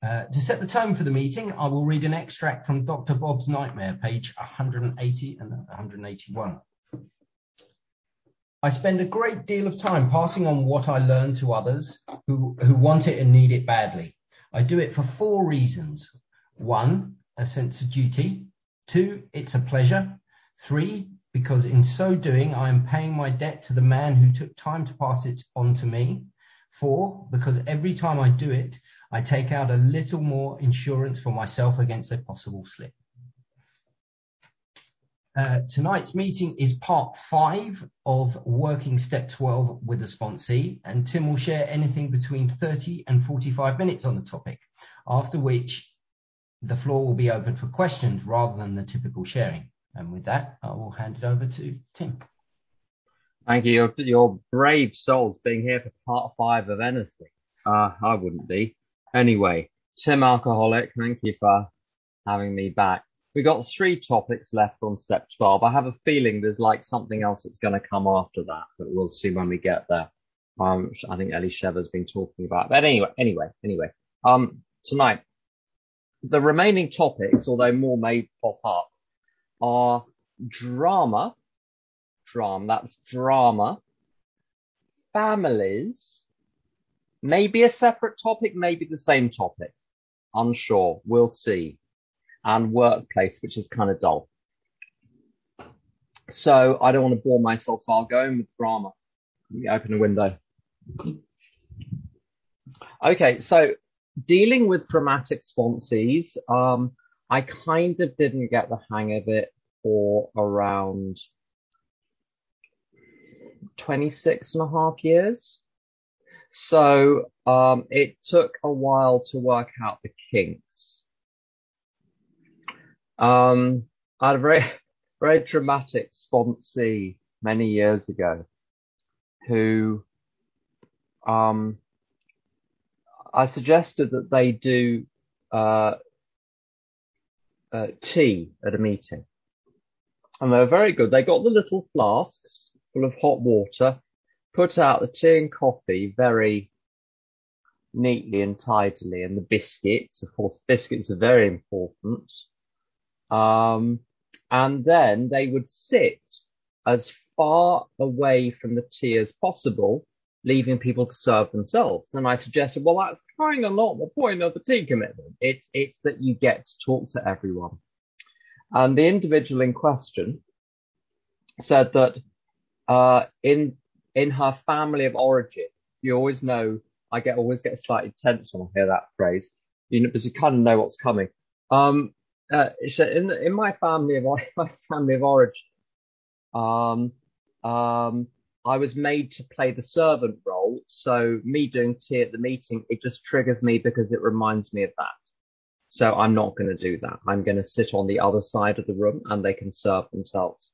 To set the tone for the meeting, I will read an extract from Dr. Bob's Nightmare, page 180 and 181. I spend a great deal of time passing on what I learn to others who want it and need it badly. I do it for 4 reasons. 1, a sense of duty. 2, it's a pleasure. 3, because in so doing, I am paying my debt to the man who took time to pass it on to me. 4, because every time I do it, I take out a little more insurance for myself against a possible slip. Tonight's meeting is part 5 of working step 12 with a sponsee, and Tim will share anything between 30 and 45 minutes on the topic, after which the floor will be open for questions rather than the typical sharing. And with that, I will hand it over to Tim. Thank you. You're brave souls being here for part 5 of anything. I wouldn't be. Anyway, Tim Alcoholic, thank you for having me back. We got 3 topics left on step 12. I have a feeling there's like something else that's going to come after that, but we'll see when we get there. I think Ellie Shever's been talking about. But anyway. Tonight, the remaining topics, although more may pop up, are drama, that's drama, families, maybe a separate topic, maybe the same topic, unsure, we'll see, and workplace, which is kind of dull. So I don't want to bore myself, so I'll go in with drama. Let me open a window. Okay, so dealing with dramatic sponsees, I kind of didn't get the hang of it for around 26 and a half years. So it took a while to work out the kinks. I had a very, very dramatic sponsee many years ago who I suggested that they do tea at a meeting. And they were very good. They got the little flasks full of hot water, put out the tea and coffee very neatly and tidily, and the biscuits. Of course, biscuits are very important. And then they would sit as far away from the tea as possible, leaving people to serve themselves. And I suggested, well, that's kind of not the point of the tea commitment. It's that you get to talk to everyone. And the individual in question said that in her family of origin, you always know, I always get slightly tense when I hear that phrase, because you kind of know what's coming. So in my family of origin, I was made to play the servant role. So me doing tea at the meeting, it just triggers me because it reminds me of that. So I'm not going to do that. I'm going to sit on the other side of the room and they can serve themselves.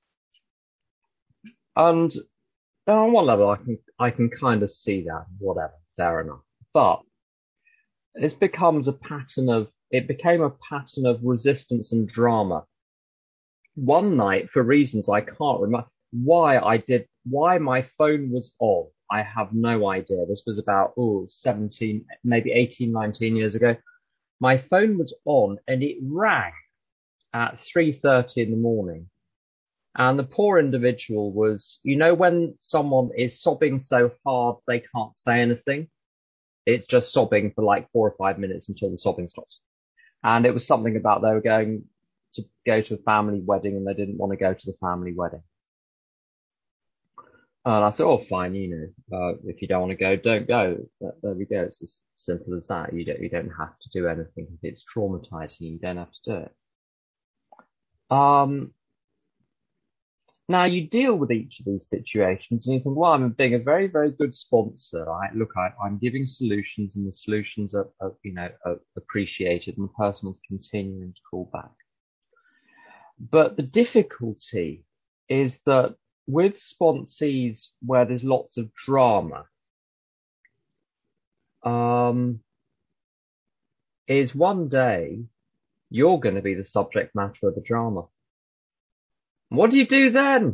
And on one level, I can kind of see that, whatever, fair enough. But it became a pattern of resistance and drama. One night, for reasons I can't remember, why my phone was on, I have no idea. This was about 17, maybe 18, 19 years ago. My phone was on and it rang at 3:30 in the morning. And the poor individual was, when someone is sobbing so hard they can't say anything, it's just sobbing for like 4 or 5 minutes until the sobbing stops. And it was something about they were going to go to a family wedding and they didn't want to go to the family wedding. And I said, oh, fine, if you don't want to go, don't go. But there we go. It's as simple as that. You don't have to do anything. If it's traumatizing, you don't have to do it. Now you deal with each of these situations and you think, well, I'm being a very, very good sponsor. I'm giving solutions and the solutions are appreciated and the person is continuing to call back. But the difficulty is that with sponsees where there's lots of drama, is one day you're going to be the subject matter of the drama. What do you do then?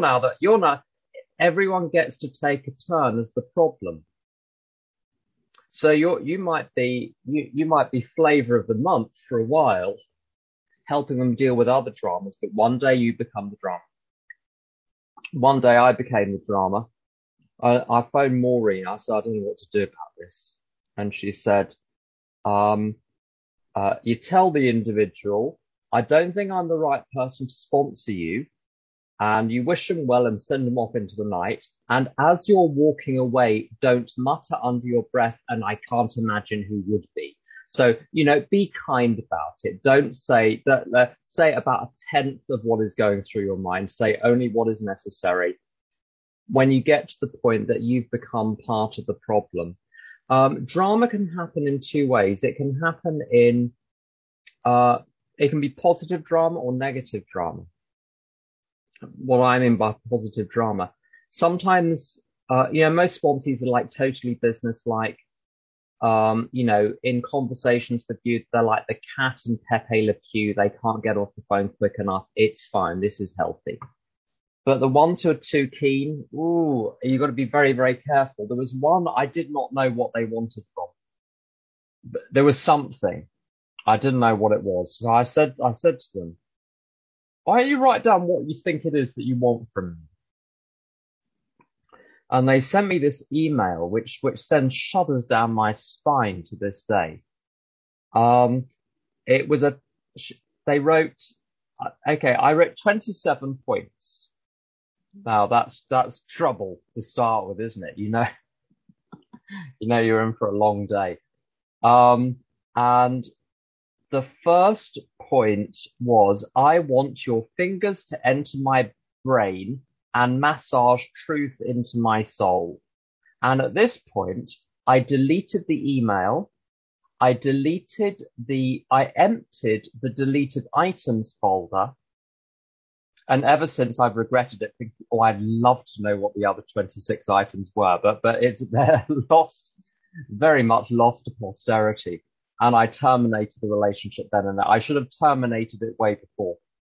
Everyone gets to take a turn as the problem. So you might be flavor of the month for a while, helping them deal with other dramas, but one day you become the drama. One day I became the drama. I phoned Maureen. I said, I don't know what to do about this. And she said, um, you tell the individual, I don't think I'm the right person to sponsor you. And you wish them well and send them off into the night. And as you're walking away, don't mutter under your breath, and I can't imagine who would be. So, be kind about it. Don't say that, say about a tenth of what is going through your mind. Say only what is necessary. When you get to the point that you've become part of the problem. Drama can happen in two ways. It can happen it can be positive drama or negative drama. What I mean by positive drama, sometimes, most sponsees are like totally business-like. In conversations with you, they're like the cat and Pepe Le Pew. They can't get off the phone quick enough. It's fine. This is healthy. But the ones who are too keen, you got to be very, very careful. There was one I did not know what they wanted from. But there was something I didn't know what it was. So I said to them, why don't you write down what you think it is that you want from me? And they sent me this email, which sends shudders down my spine to this day. It was they wrote, okay, I wrote 27 points. Now that's trouble to start with, isn't it? You're in for a long day. And the first point was, I want your fingers to enter my brain and massage truth into my soul. And at this point, I deleted the email. I emptied the deleted items folder. And ever since, I've regretted it, thinking, I'd love to know what the other 26 items were, but they're very much lost to posterity. And I terminated the relationship then and there. I should have terminated it way before.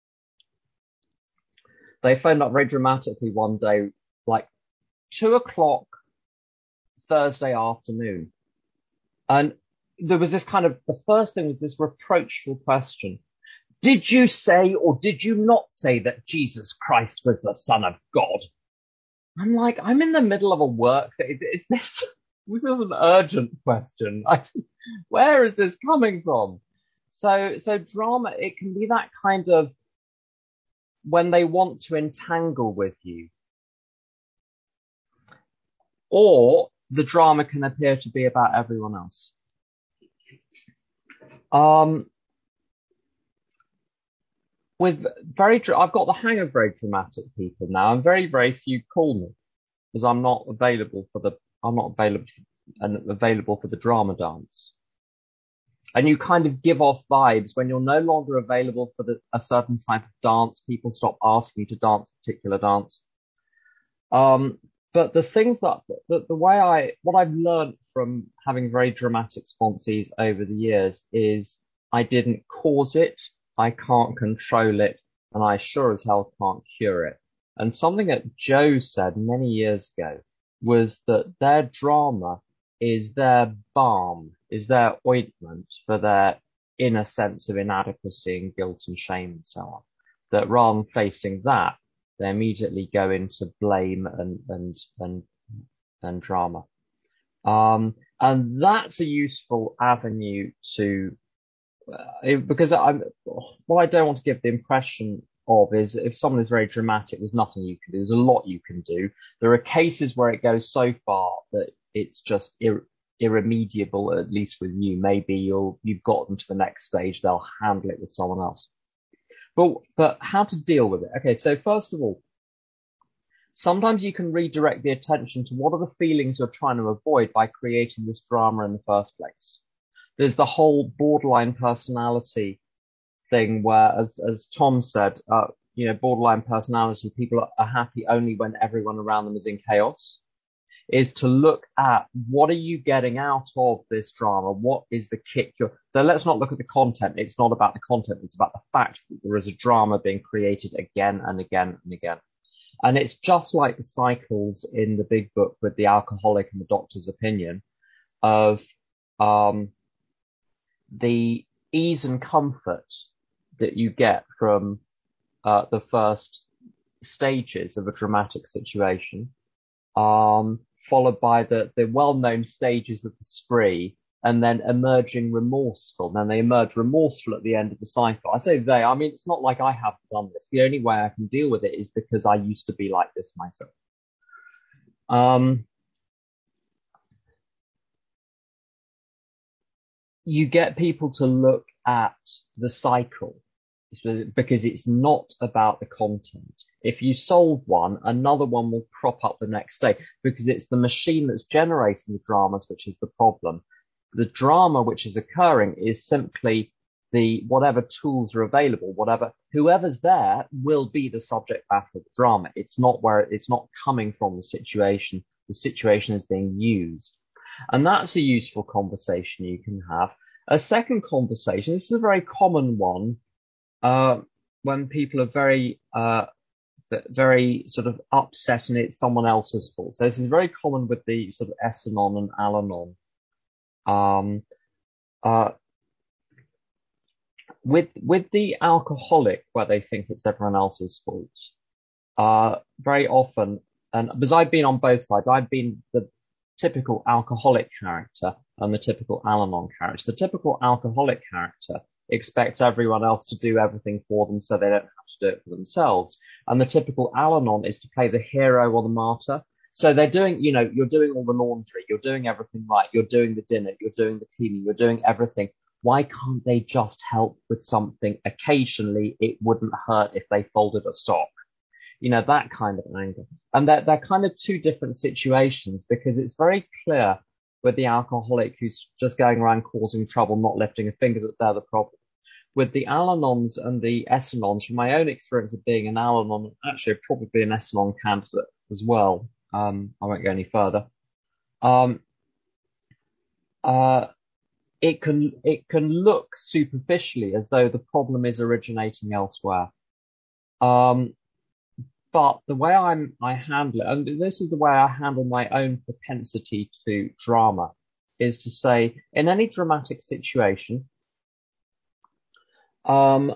They phoned up very dramatically one day, like 2:00 Thursday afternoon. And there was this the first thing was this reproachful question. Did you say or did you not say that Jesus Christ was the Son of God? I'm like, I'm in the middle of a work. This is an urgent question. Where is this coming from? So drama, it can be that kind of when they want to entangle with you. Or the drama can appear to be about everyone else. I've got the hang of very dramatic people now, and very, very few call me because I'm not available for the drama dance. And you kind of give off vibes when you're no longer available for a certain type of dance. People stop asking you to dance a particular dance. But the things what I've learned from having very dramatic sponsees over the years is I didn't cause it, I can't control it, and I sure as hell can't cure it. And something that Joe said many years ago was that their drama is their balm, is their ointment for their inner sense of inadequacy and guilt and shame and so on. That rather than facing that, they immediately go into blame and drama. And that's a useful avenue to, because what I don't want to give the impression of is if someone is very dramatic, there's nothing you can do. There's a lot you can do. There are cases where it goes so far that it's just irremediable, at least with you. Maybe you've gotten to the next stage, they'll handle it with someone else. But how to deal with it? Okay, so first of all, sometimes you can redirect the attention to what are the feelings you're trying to avoid by creating this drama in the first place. There's the whole borderline personality thing where, as Tom said, borderline personality, people are happy only when everyone around them is in chaos. Is to look at what are you getting out of this drama? What is the kick? So let's not look at the content. It's not about the content. It's about the fact that there is a drama being created again and again and again. And it's just like the cycles in the big book with the alcoholic and the doctor's opinion of um, the ease and comfort that you get from the first stages of a dramatic situation, followed by the well-known stages of the spree, and then emerging remorseful. And then they emerge remorseful at the end of the cycle. I say they, I mean, it's not like I haven't done this. The only way I can deal with it is because I used to be like this myself. You get people to look at the cycle because it's not about the content. If you solve one, another one will crop up the next day because it's the machine that's generating the dramas which is the problem. The drama which is occurring is simply the whatever tools are available, whoever's there will be the subject matter of the drama. It's not coming from the situation. The situation is being used. And that's a useful conversation you can have. A second conversation, this is a very common one, when people are very sort of upset and it's someone else's fault. So this is very common with the sort of S-anon and Al-Anon. With the alcoholic, where they think it's everyone else's fault, very often, and because I've been on both sides, I've been the typical alcoholic character and the typical Al-Anon character. The typical alcoholic character expects everyone else to do everything for them so they don't have to do it for themselves. And the typical Al-Anon is to play the hero or the martyr. So they're doing, you're doing all the laundry, you're doing everything right, you're doing the dinner, you're doing the cleaning, you're doing everything. Why can't they just help with something occasionally? It wouldn't hurt if they folded a sock. That kind of anger. And they're kind of two different situations because it's very clear with the alcoholic who's just going around causing trouble, not lifting a finger, that they're the problem. With the Al-Anons and the S-Anons, from my own experience of being an Al-Anon, actually probably an S-Anon candidate as well. I won't go any further. It can look superficially as though the problem is originating elsewhere. But the way I handle it, and this is the way I handle my own propensity to drama, is to say, in any dramatic situation, the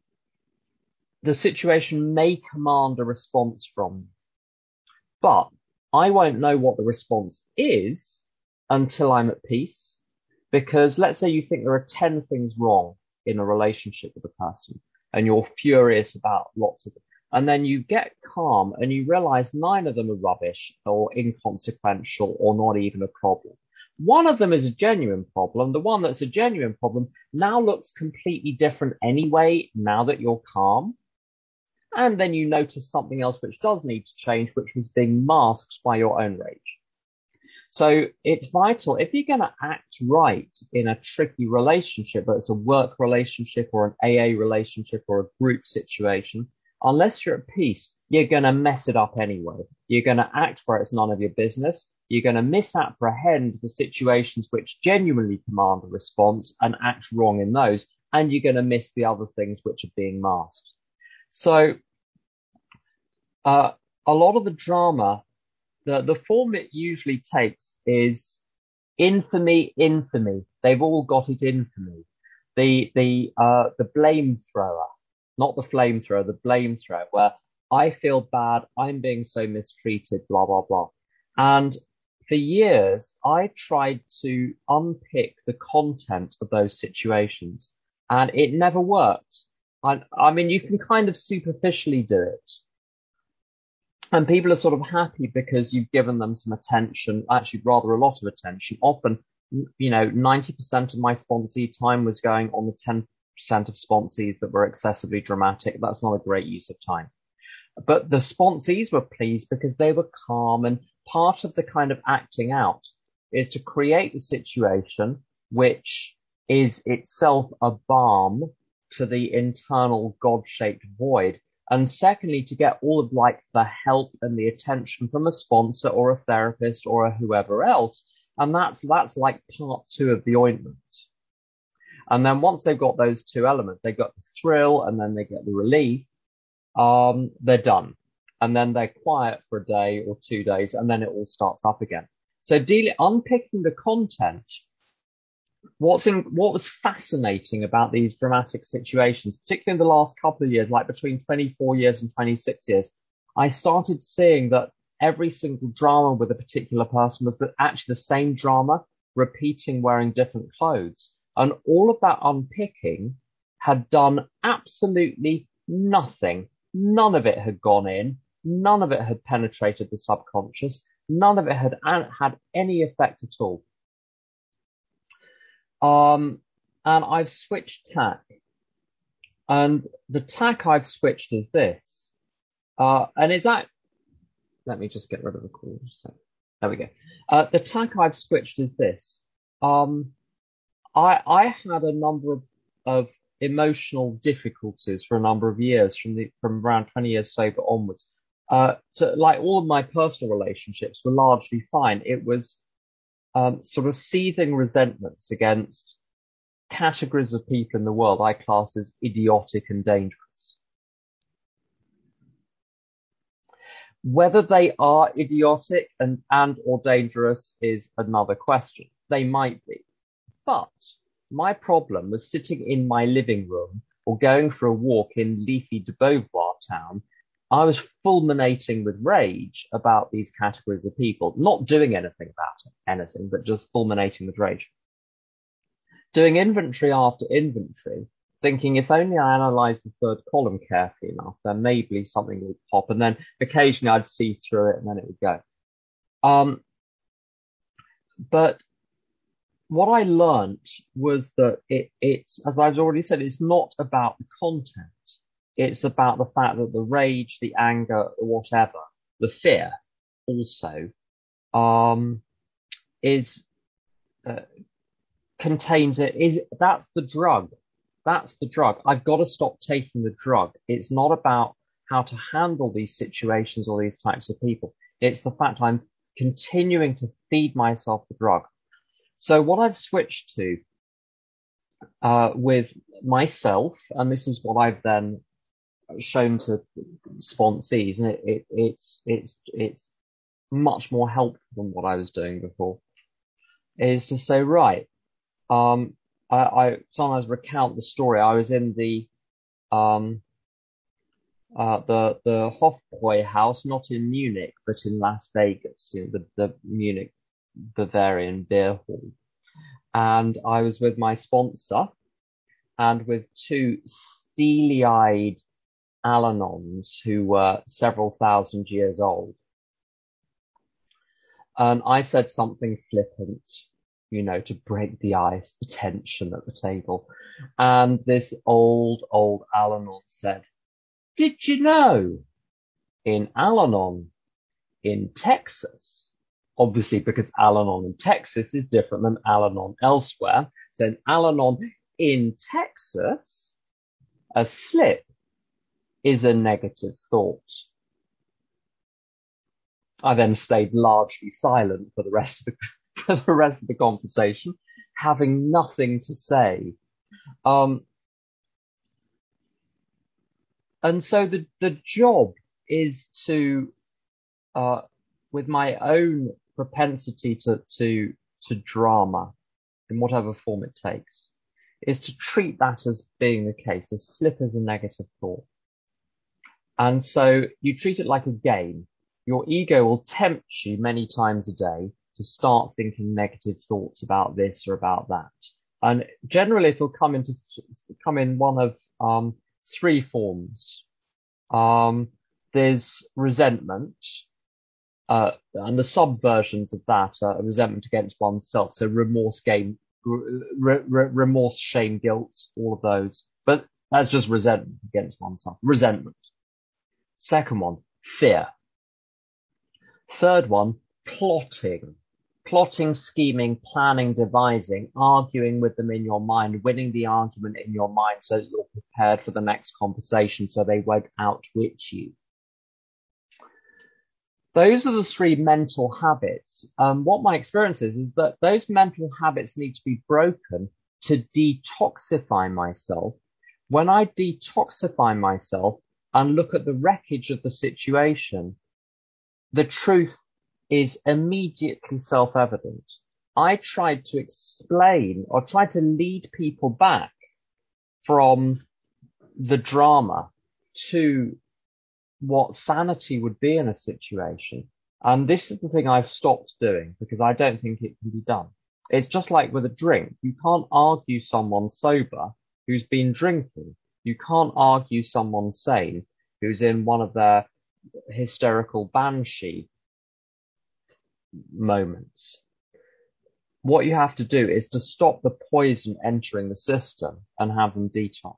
situation may command a response from me, but I won't know what the response is until I'm at peace. Because let's say you think there are 10 things wrong in a relationship with a person, and you're furious about lots of them. And then you get calm and you realize 9 of them are rubbish or inconsequential or not even a problem. One of them is a genuine problem. The one that's a genuine problem now looks completely different anyway, now that you're calm. And then you notice something else which does need to change, which was being masked by your own rage. So it's vital, if you're going to act right in a tricky relationship, whether it's a work relationship or an AA relationship or a group situation, unless you're at peace, you're going to mess it up anyway. You're going to act where it's none of your business. You're going to misapprehend the situations which genuinely command a response and act wrong in those. And you're going to miss the other things which are being masked. So a lot of the drama, the form it usually takes is infamy. They've all got it in for me. The blame thrower, not the flamethrower, the blame thrower, where I feel bad, I'm being so mistreated, blah, blah, blah. And for years, I tried to unpick the content of those situations, and it never worked. I mean, you can kind of superficially do it. And people are sort of happy because you've given them some attention, actually rather a lot of attention. Often, 90% of my sponsee time was going on the 10% of sponsees that were excessively dramatic. That's not a great use of time. But the sponsees were pleased because they were calm, and part of the kind of acting out is to create the situation which is itself a balm to the internal God-shaped void. And secondly, to get all of the help and the attention from a sponsor or a therapist or whoever else. And that's like part 2 of the ointment. And then once they've got those 2 elements, they've got the thrill and then they get the relief, they're done. And then they're quiet for a day or 2 days and then it all starts up again. So unpicking the content what was fascinating about these dramatic situations, particularly in the last couple of years, like between 24 years and 26 years, I started seeing that every single drama with a particular person was actually the same drama, repeating wearing different clothes. And all of that unpicking had done absolutely nothing. None of it had gone in. None of it had penetrated the subconscious. None of it had had any effect at all. And I've switched tack. And the tack I've switched is this. And it's that. Let me just get rid of the call. There we go. The tack I've switched is this. I had a number of emotional difficulties for a number of years from around 20 years sober onwards. So like all of my personal relationships were largely fine. It was sort of seething resentments against categories of people in the world I classed as idiotic and dangerous. Whether they are idiotic and or dangerous is another question. They might be. But my problem was sitting in my living room or going for a walk in leafy de Beauvoir town. I was fulminating with rage about these categories of people, not doing anything about anything, but just fulminating with rage. Doing inventory after inventory, thinking if only I analysed the third column carefully enough, then maybe something would pop, and then occasionally I'd see through it and then it would go. But what I learned was that it's, as I've already said, it's not about the content. It's about the fact that the rage, the anger, whatever, the fear also, contains it. That's the drug. That's the drug. I've got to stop taking the drug. It's not about how to handle these situations or these types of people. It's the fact I'm continuing to feed myself the drug. So what I've switched to with myself, and this is what I've then shown to sponsees, and it's much more helpful than what I was doing before, is to say, right, I sometimes recount the story. I was in the Hofbräu house, not in Munich, but in Las Vegas, you know, the Munich Bavarian beer hall. And I was with my sponsor and with two steely-eyed Al-Anons who were several thousand years old. And I said something flippant, you know, to break the ice, the tension at the table. And this old Al-Anon said, "Did you know in Al-Anon in Texas," obviously because Al-Anon in Texas is different than Al-Anon elsewhere. So in Al-Anon in Texas, a slip is a negative thought. I then stayed largely silent for the rest of the conversation, having nothing to say. And so the job is to, with my own propensity to drama in whatever form it takes, is to treat that as being the case. A slip is a negative thought. And so you treat it like a game. Your ego will tempt you many times a day to start thinking negative thoughts about this or about that. And generally it'll come in one of three forms. There's resentment, and the subversions of that are resentment against oneself. So remorse, remorse, shame, guilt, all of those. But that's just resentment against oneself. Resentment. Second one, fear. Third one, plotting. Plotting, scheming, planning, devising, arguing with them in your mind, winning the argument in your mind so that you're prepared for the next conversation so they won't outwit you. Those are the three mental habits. What my experience is that those mental habits need to be broken to detoxify myself. When I detoxify myself and look at the wreckage of the situation, the truth is immediately self-evident. I tried to explain or tried to lead people back from the drama to what sanity would be in a situation. And this is the thing I've stopped doing because I don't think it can be done. It's just like with a drink. You can't argue someone sober who's been drinking. You can't argue someone sane who's in one of their hysterical banshee moments. What you have to do is to stop the poison entering the system and have them detox.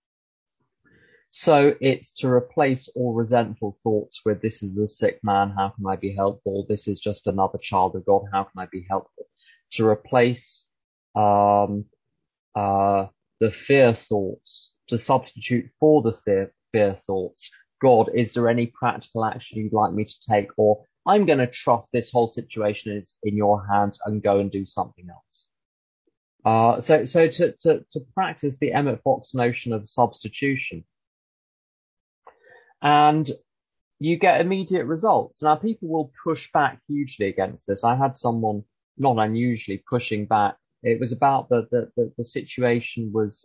So it's to replace all resentful thoughts with this is a sick man, how can I be helpful? This is just another child of God, how can I be helpful? To replace the fear thoughts, to substitute for the fear thoughts. God, is there any practical action you'd like me to take? Or I'm going to trust this whole situation is in your hands and go and do something else. So to practice the Emmett Fox notion of substitution, and you get immediate results. Now, people will push back hugely against this. I had someone not unusually pushing back. It was about the situation was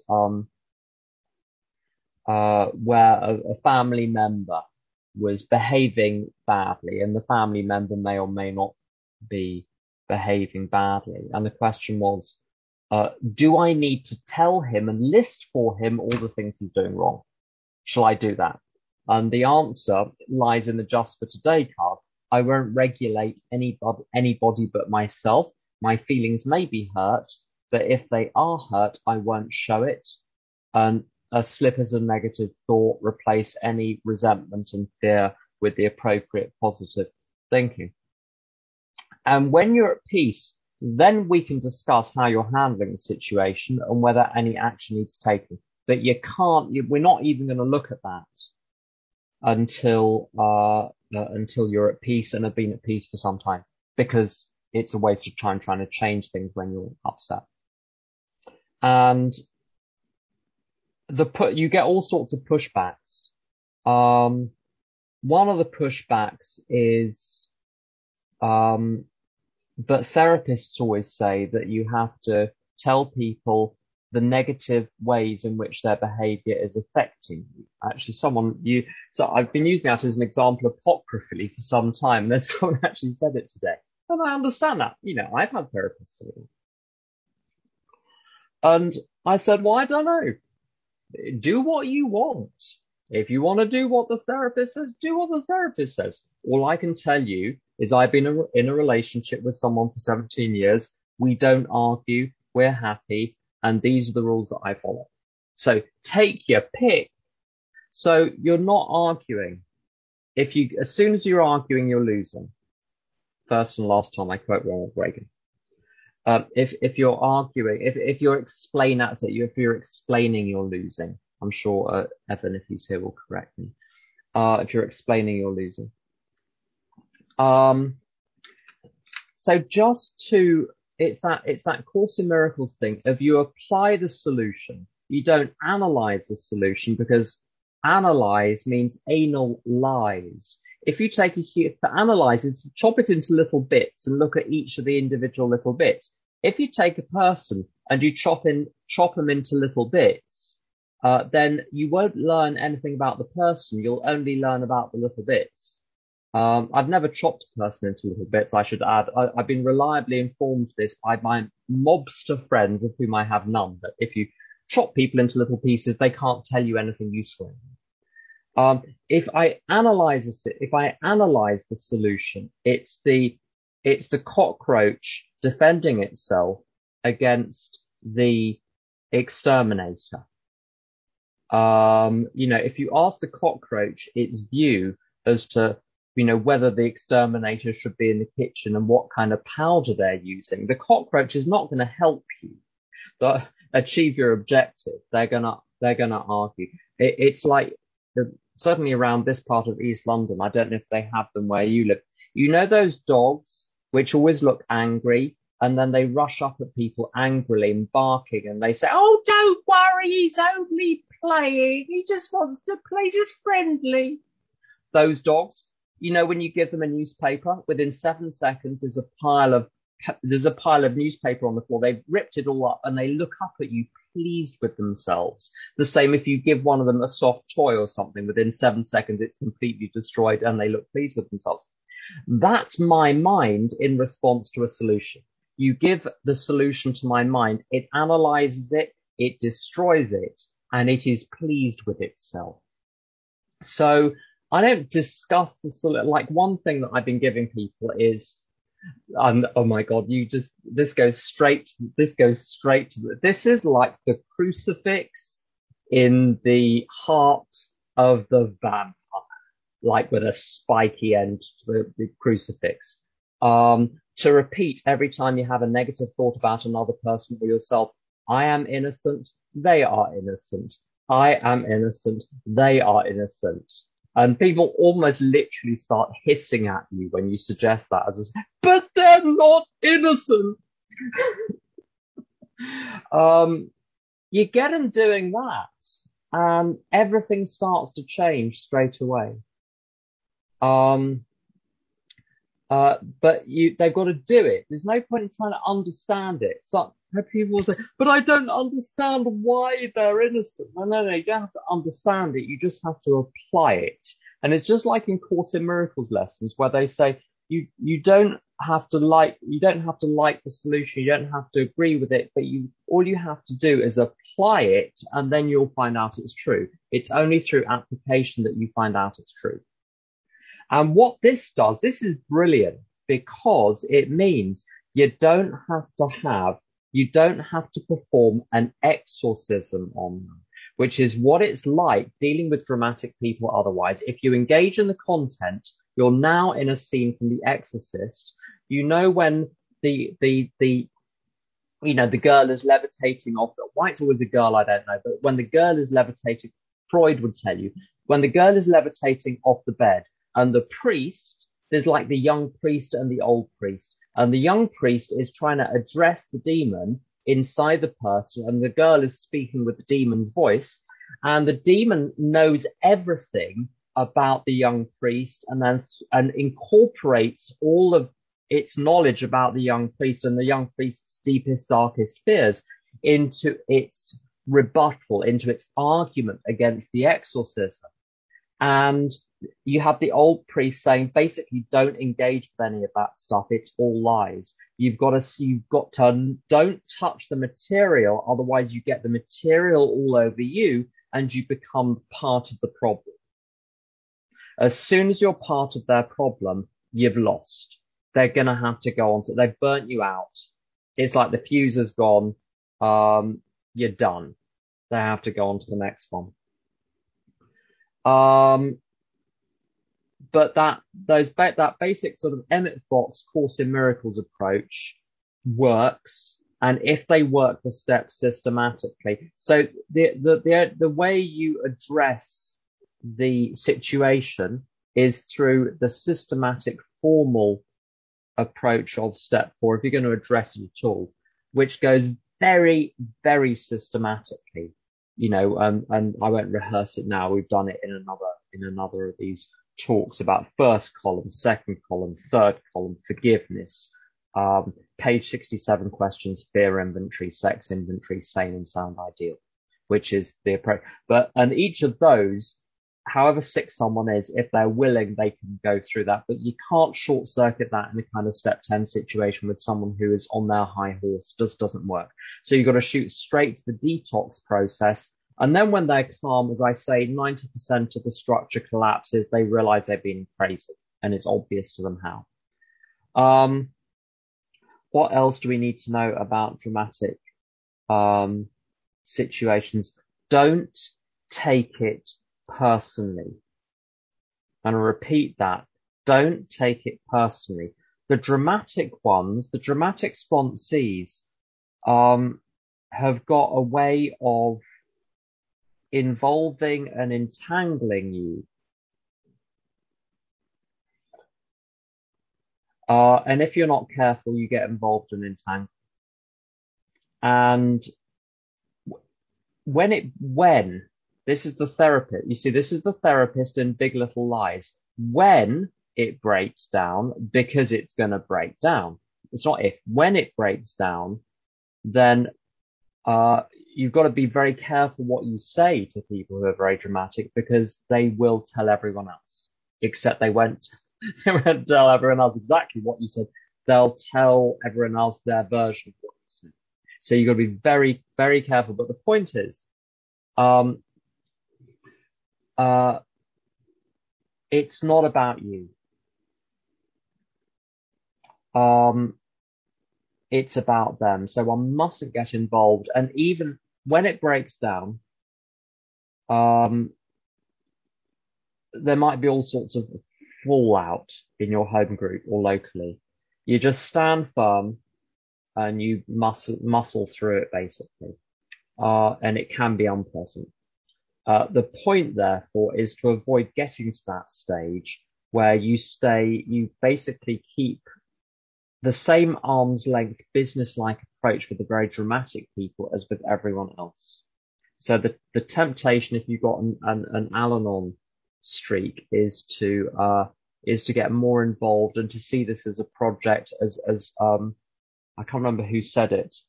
where a family member was behaving badly, and the family member may or may not be behaving badly. And the question was, do I need to tell him and list for him all the things he's doing wrong? Shall I do that? And the answer lies in the just for today card. I won't regulate anybody but myself. My feelings may be hurt, but if they are hurt, I won't show it. And a slip as a negative thought, replace any resentment and fear with the appropriate positive thinking. And when you're at peace, then we can discuss how you're handling the situation and whether any action needs taken. But we're not even going to look at that until you're at peace and have been at peace for some time, because it's a waste of time trying to change things when you're upset. And you get all sorts of pushbacks. One of the pushbacks is, but therapists always say that you have to tell people the negative ways in which their behavior is affecting you. Actually, so I've been using that as an example of apocryphally for some time, and then someone actually said it today. And I understand that. I've had therapists say it. And I said, well, I don't know. Do what you want. If you want to do what the therapist says, do what the therapist says. All I can tell you is I've been in a relationship with someone for 17 years. We don't argue. We're happy. And these are the rules that I follow. So take your pick. So you're not arguing. As soon as you're arguing, you're losing. First and last time I quote Ronald Reagan. If you're arguing, if you're explaining, if you're explaining, you're losing. I'm sure Evan, if he's here, will correct me. If you're explaining, you're losing. So it's that Course in Miracles thing of you apply the solution. You don't analyze the solution, because analyze means anal lies. If you take to analyze is to chop it into little bits and look at each of the individual little bits. If you take a person and you chop them into little bits, then you won't learn anything about the person. You'll only learn about the little bits. I've never chopped a person into little bits, I should add. I've been reliably informed this by my mobster friends, of whom I have none, that if you chop people into little pieces, they can't tell you anything useful. If I analyze the solution, it's the cockroach defending itself against the exterminator. If you ask the cockroach its view as to, whether the exterminator should be in the kitchen and what kind of powder they're using, the cockroach is not going to help you achieve your objective. They're gonna argue. It's like, certainly around this part of East London, I don't know if they have them where you live. Those dogs which always look angry, and then they rush up at people angrily and barking, and they say, "Oh, don't worry, he's only playing. He just wants to play, just friendly." Those dogs, when you give them a newspaper, within 7 seconds there's a pile of there's a pile of newspaper on the floor. They've ripped it all up and they look up at you pleased with themselves. The same if you give one of them a soft toy or something, within 7 seconds, it's completely destroyed and they look pleased with themselves. That's my mind in response to a solution. You give the solution to my mind, it analyzes it, it destroys it, and it is pleased with itself. So I don't discuss the solution. Like, one thing that I've been giving people is, oh my God, this goes straight to this is like the crucifix in the heart of the vampire, like with a spiky end to the crucifix. To repeat every time you have a negative thought about another person or yourself: I am innocent, they are innocent. I am innocent, they are innocent. And people almost literally start hissing at you when you suggest that, but they're not innocent. You get them doing that, and everything starts to change straight away. But they've got to do it. There's no point in trying to understand it. So people will say, but I don't understand why they're innocent. No, you don't have to understand it. You just have to apply it. And it's just like in Course in Miracles lessons, where they say you don't have to like the solution, you don't have to agree with it, but all you have to do is apply it, and then you'll find out it's true. It's only through application that you find out it's true. And what this does, this is brilliant, because it means you don't have to perform an exorcism on them, which is what it's like dealing with dramatic people otherwise. If you engage in the content, you're now in a scene from The Exorcist. You know, when the girl is levitating off, why it's always a girl, I don't know, but when the girl is levitating, Freud would tell you, when the girl is levitating off the bed, and the priest, there's like the young priest and the old priest, and the young priest is trying to address the demon inside the person, and the girl is speaking with the demon's voice, and the demon knows everything about the young priest, and incorporates all of its knowledge about the young priest and the young priest's deepest, darkest fears into its rebuttal, into its argument against the exorcism. And you have the old priest saying, basically, don't engage with any of that stuff. It's all lies. You've got to don't touch the material. Otherwise you get the material all over you and you become part of the problem. As soon as you're part of their problem, you've lost. They're going to have to go on to, they've burnt you out. It's like the fuse has gone. You're done. They have to go on to the next one. But that basic sort of Emmett Fox Course in Miracles approach works, and if they work the steps systematically, so the way you address the situation is through the systematic, formal approach of step 4, if you're going to address it at all, which goes very, very systematically. And I won't rehearse it now. We've done it in another of these talks about first column, second column, third column, forgiveness, page 67 questions, fear inventory, sex inventory, sane and sound ideal, which is the approach. And each of those, however sick someone is, if they're willing, they can go through that. But you can't short circuit that in a kind of step 10 situation with someone who is on their high horse. Just doesn't work. So you've got to shoot straight to the detox process. And then when they're calm, as I say, 90% of the structure collapses. They realize they've been crazy, and it's obvious to them how. What else do we need to know about dramatic situations? Don't take it personally. And I repeat that. Don't take it personally. The dramatic ones, the dramatic sponsees, have got a way of involving and entangling you. And if you're not careful, you get involved and entangled. And when this is the therapist, you see, this is the therapist in Big Little Lies. When it breaks down, because it's going to break down. it's not if, when it breaks down, then you've got to be very careful what you say to people who are very dramatic, because they will tell everyone else, except they won't, they won't tell everyone else exactly what you said. They'll tell everyone else their version of what you said. So you've got to be very, very careful. But the point is, um, uh, it's not about you. It's about them. So one mustn't get involved. And even when it breaks down, um, there might be all sorts of fallout in your home group or locally. You just stand firm and you muscle through it, basically. And it can be unpleasant. The point, therefore, is to avoid getting to that stage where you basically keep the same arm's length business-like approach with the very dramatic people as with everyone else. So the temptation, if you've got an Al-Anon streak, is to get more involved and to see this as a project, as I can't remember who said it.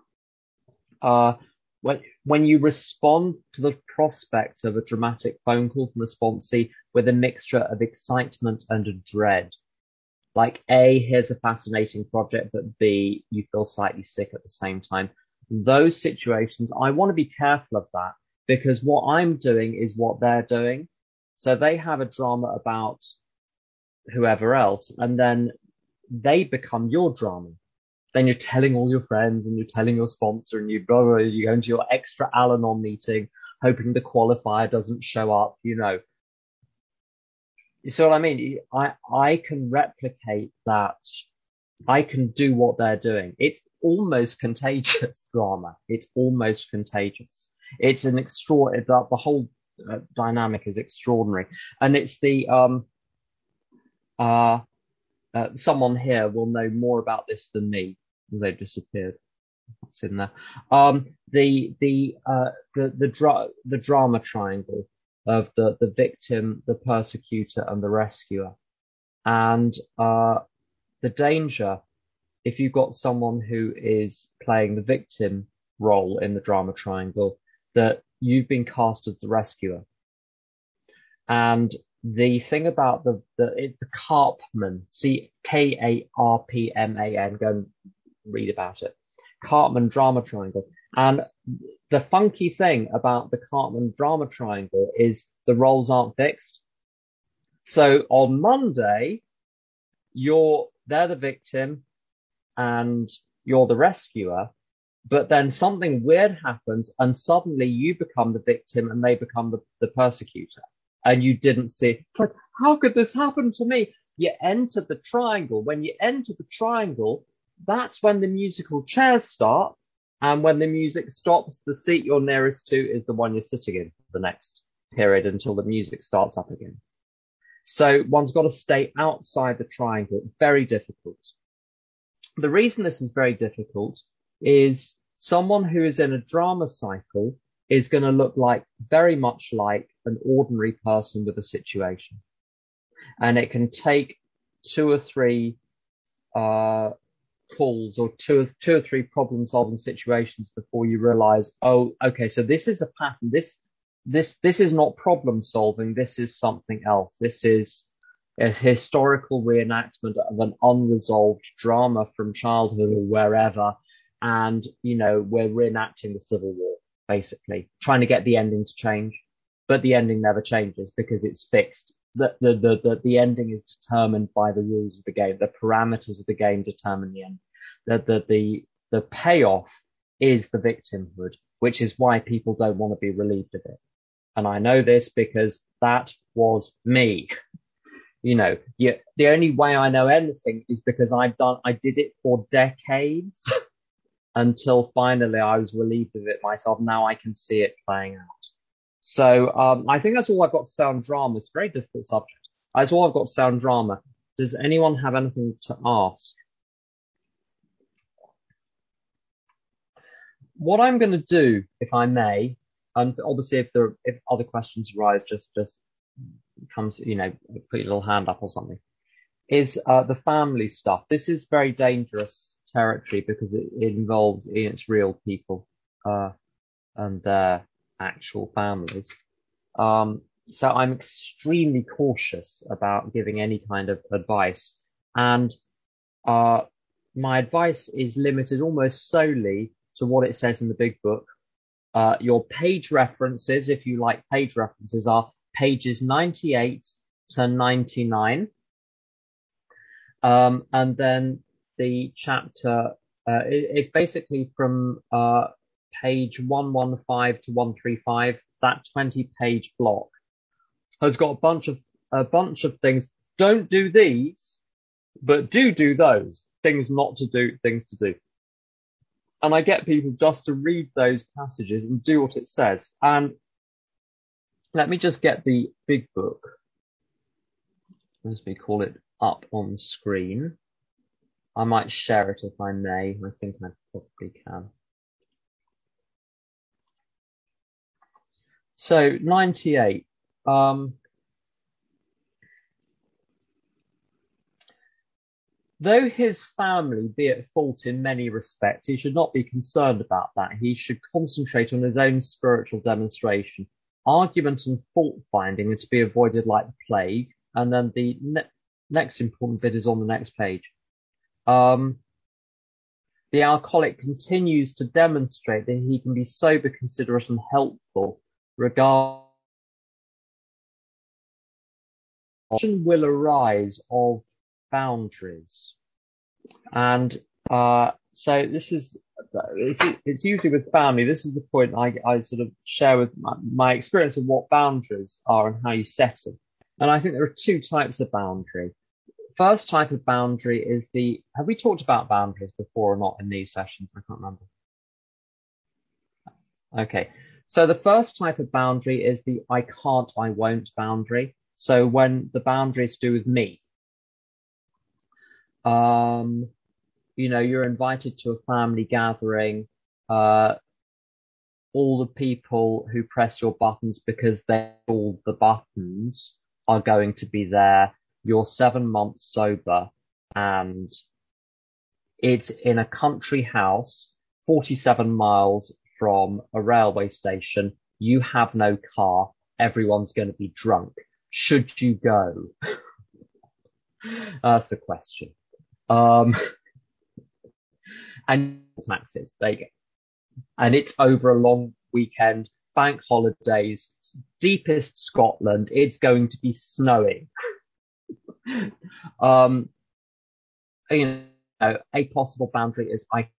When you respond to the prospect of a dramatic phone call from a sponsee with a mixture of excitement and dread, like A, here's a fascinating project, but B, you feel slightly sick at the same time. Those situations, I want to be careful of that, because what I'm doing is what they're doing. So they have a drama about whoever else, and then they become your drama. Then you're telling all your friends and you're telling your sponsor, and you go into your extra Al-Anon meeting, hoping the qualifier doesn't show up, you know. So what I mean, I can replicate that. I can do what they're doing. It's almost contagious drama. It's almost contagious. It's an extraordinary, the whole dynamic is extraordinary. And it's someone here will know more about this than me. They've disappeared. It's in there. The drama triangle of the victim, the persecutor, and the rescuer. And the danger, if you've got someone who is playing the victim role in the drama triangle, that you've been cast as the rescuer. And the thing about the Karpman, Karpman, go and read about it. Karpman drama triangle. And the funky thing about the Karpman drama triangle is the roles aren't fixed. So on Monday, they're the victim and you're the rescuer, but then something weird happens and suddenly you become the victim and they become the persecutor. And you didn't see it. It's like, how could this happen to me? You enter the triangle. When you enter the triangle, that's when the musical chairs start. And when the music stops, the seat you're nearest to is the one you're sitting in for the next period until the music starts up again. So one's got to stay outside the triangle. Very difficult. The reason this is very difficult is someone who is in a drama cycle is going to look very much like an ordinary person with a situation. And it can take 2 or 3 calls or two or three problem solving situations before you realize, oh, okay, so this is a pattern. This is not problem solving. This is something else. This is a historical reenactment of an unresolved drama from childhood or wherever. And, we're reenacting the Civil War, basically, trying to get the ending to change. But the ending never changes because it's fixed. The ending is determined by the rules of the game. The parameters of the game determine the end. The payoff is the victimhood, which is why people don't want to be relieved of it. And I know this because that was me. The only way I know anything is because I did it for decades until finally I was relieved of it myself. Now I can see it playing out. So I think that's all I've got to say on drama. It's a very difficult subject. That's all I've got to say on drama. Does anyone have anything to ask? What I'm going to do, if I may, and obviously if other questions arise, just comes, put your little hand up or something. is the family stuff. This is very dangerous territory because it involves its real people uh, and their actual families. So I'm extremely cautious about giving any kind of advice, and my advice is limited almost solely to what it says in the big book. Your page references, if you like page references, are pages 98 to 99. And then the chapter, it's basically from page 115 to 135. That 20-page block has got a bunch of things. Don't do these, but do those things not to do, things to do. And I get people just to read those passages and do what it says. And let me just get the big book, as we call it, up on the screen. I might share it if I may. I think I probably can. So 98. Though his family be at fault in many respects, he should not be concerned about that. He should concentrate on his own spiritual demonstration. Argument and fault finding are to be avoided like the plague. And then the next important bit is on the next page. The alcoholic continues to demonstrate that he can be sober, considerate, and helpful, regarding will arise of boundaries. And so this is, it's usually with family. This is the point I sort of share with my experience of what boundaries are and how you set them. And I think there are two types of boundary. First type of boundary is have we talked about boundaries before or not in these sessions? I can't remember. Okay. So the first type of boundary is the I can't, I won't boundary. So when the boundary is to do with me, you're invited to a family gathering, all the people who press your buttons because they're all the buttons are going to be there. You're 7 months sober and it's in a country house, 47 miles from a railway station. You have no car. Everyone's going to be drunk. Should you go? That's the question. And taxes, there you go. And it's over a long weekend, bank holidays, deepest Scotland. It's going to be snowing. A possible boundary is I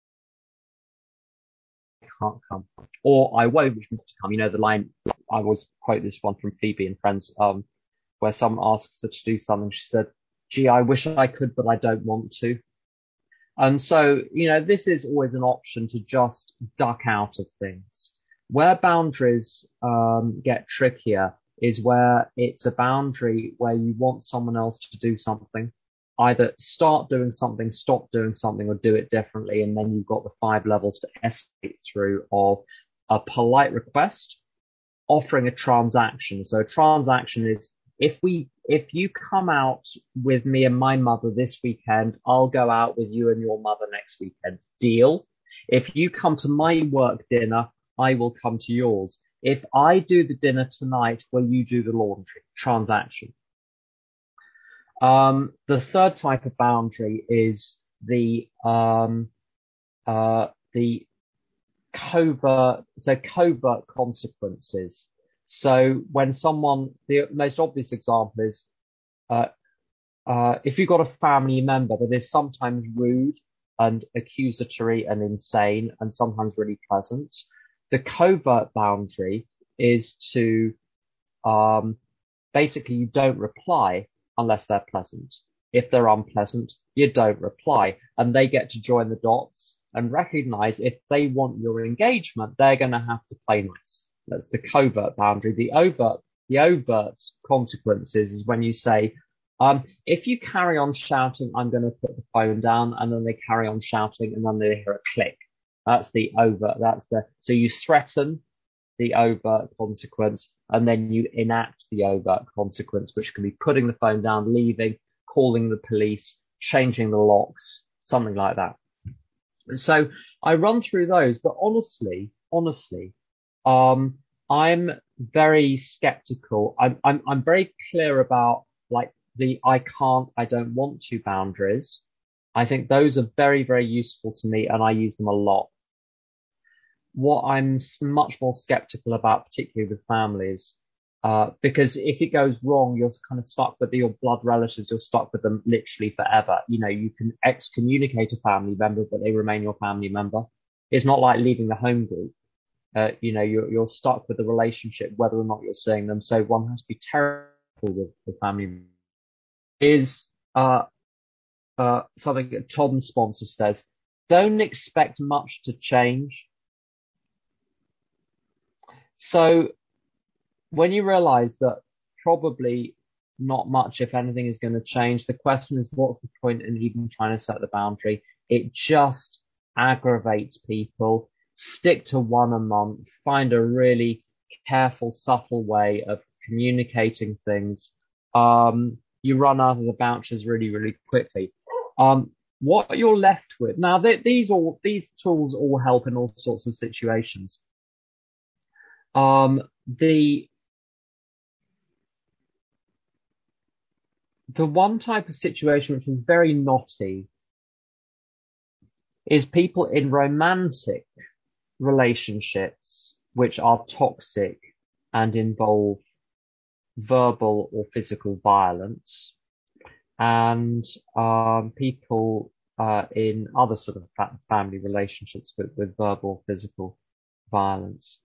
can't come, or I won't, which means to come. The line, I always quote this one from Phoebe and Friends, where someone asks her to do something. She said, gee, I wish I could, but I don't want to. And so, this is always an option to just duck out of things. Where boundaries get trickier is where it's a boundary where you want someone else to do something, either start doing something, stop doing something, or do it differently. And then you've got the 5 levels to escalate through of a polite request, offering a transaction. So a transaction is, if you come out with me and my mother this weekend, I'll go out with you and your mother next weekend. Deal. If you come to my work dinner, I will come to yours. If I do the dinner tonight, will you do the laundry? Transaction. The third type of boundary is the covert consequences. So when the most obvious example is, if you've got a family member that is sometimes rude and accusatory and insane and sometimes really pleasant, the covert boundary is to, basically you don't reply unless they're pleasant. If they're unpleasant, you don't reply, and they get to join the dots and recognize if they want your engagement, they're going to have to play nice. That's the covert boundary. The overt consequences is when you say, if you carry on shouting, I'm going to put the phone down, and then they carry on shouting, and then they hear a click. That's the overt. So you threaten the overt consequence, and then you enact the overt consequence, which can be putting the phone down, leaving, calling the police, changing the locks, something like that. So I run through those, but honestly, um, I'm very skeptical. I'm very clear about like the I can't, I don't want to boundaries. I think those are very, very useful to me and I use them a lot. What I'm much more skeptical about, particularly with families, because if it goes wrong, you're kind of stuck with your blood relatives. You're stuck with them literally forever. You know, you can excommunicate a family member, but they remain your family member. It's not like leaving the home group. You know, you're stuck with the relationship, whether or not you're seeing them. So one has to be terrible with family. Is something that Tom's sponsor says, don't expect much to change. So when you realize that probably not much, if anything, is going to change, the question is, what's the point in even trying to set the boundary? It just aggravates people. Stick to one a month, find a really careful, subtle way of communicating things. You run out of the boundaries really, really quickly. What you're left with now, these tools all help in all sorts of situations. The one type of situation which is very knotty is people in romantic relationships which are toxic and involve verbal or physical violence, and people in other sort of family relationships with verbal or physical violence.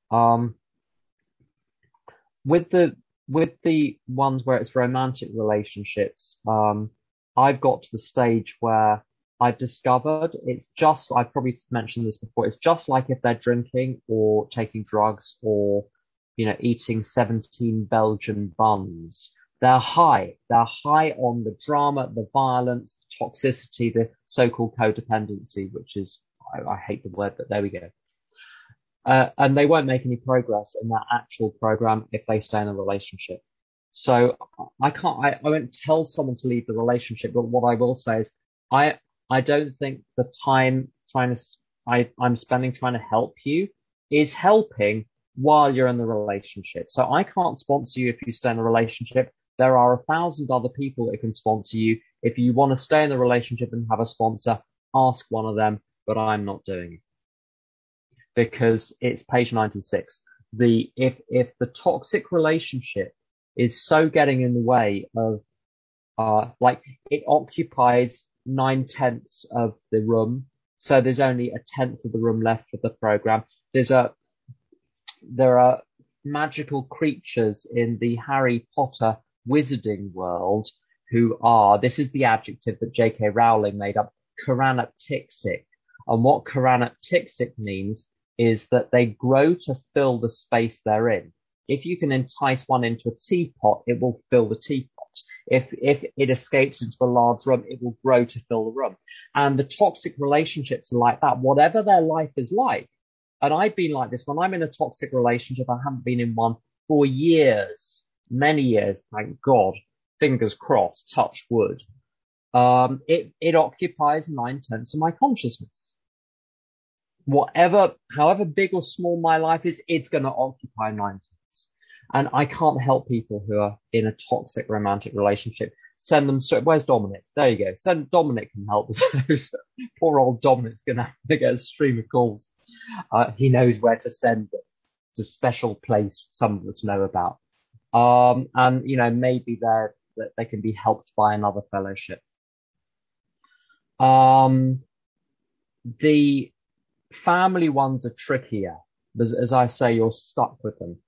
With the ones where it's romantic relationships, I've got to the stage where I've discovered I've probably mentioned this before, it's just like if they're drinking or taking drugs or, you know, eating 17 Belgian buns. They're high. They're high on the drama, the violence, the toxicity, the so-called codependency, which is, I hate the word, but there we go. And they won't make any progress in that actual program if they stay in a relationship. So I won't tell someone to leave the relationship, but what I will say is I don't think the time I'm spending trying to help you is helping while you're in the relationship. So I can't sponsor you if you stay in a relationship. There are 1,000 other people that can sponsor you. If you want to stay in the relationship and have a sponsor, ask one of them, but I'm not doing it. Because it's page 96. If the toxic relationship is so getting in the way of, like it occupies 9/10 of the room, so there's only 1/10 of the room left for the program. There are magical creatures in the Harry Potter wizarding world who are, this is the adjective that J.K. Rowling made up, Karanaptixik. And what Karanaptixik means is that they grow to fill the space they're in. If you can entice one into a teapot, it will fill the teapot. If it escapes into a large room, it will grow to fill the room. And the toxic relationships are like that, whatever their life is like. And I've been like this. When I'm in a toxic relationship, I haven't been in one for years, many years, thank God, fingers crossed, touch wood. It occupies 9/10 of my consciousness. However big or small my life is, it's going to occupy 9/10. And I can't help people who are in a toxic romantic relationship. Send them straight. Where's Dominic? There you go. Dominic can help with those. Poor old Dominic's going to get a stream of calls. He knows where to send them. It's a special place some of us know about. And you know, maybe they can be helped by another fellowship. The family ones are trickier. As I say, you're stuck with them.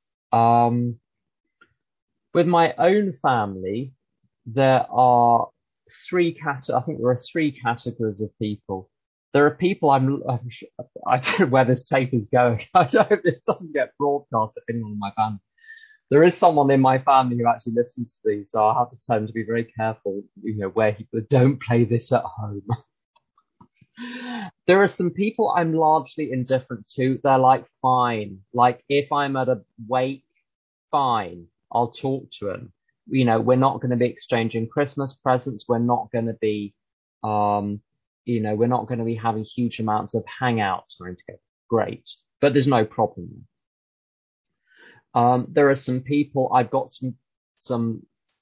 With my own family, there are I think there are three categories of people. There are people I don't know where this tape is going. I hope this doesn't get broadcast to anyone in my family. There is someone in my family who actually listens to these, so I have to tell him to be very careful, you know, where don't play this at home. There are some people I'm largely indifferent to. They're like, fine. Like if I'm at a wake, fine, I'll talk to them. we're not going to be exchanging Christmas presents. We're not going to be, um, we're not going to be having huge amounts of hangout time together. Great. But there's no problem. There are some people, I've got some,